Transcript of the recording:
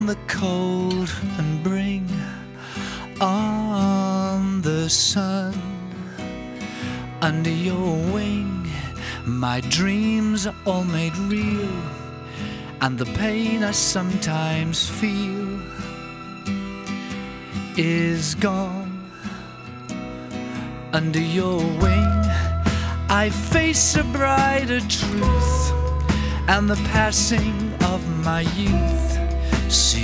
the cold and bring on the sun. Under your wing, my dreams are all made real, and the pain I sometimes feel is gone. Under your wing, I face a brighter truth and the passing of my youth. See